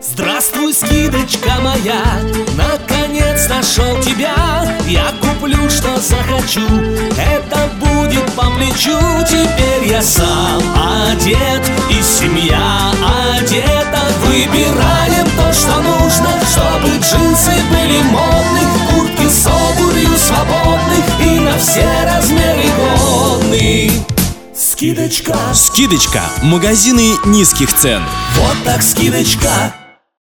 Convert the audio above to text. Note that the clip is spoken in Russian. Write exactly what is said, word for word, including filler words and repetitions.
Здравствуй, скидочка моя, наконец нашел тебя. Я куплю, что захочу, это будет по плечу. Теперь я сам одет, и семья одета. Выбираем то, что нужно, чтобы джинсы были модны, куртки с обувью свободны и на все размеры годны. Скидочка. Скидочка. Магазины низких цен. Вот так скидочка.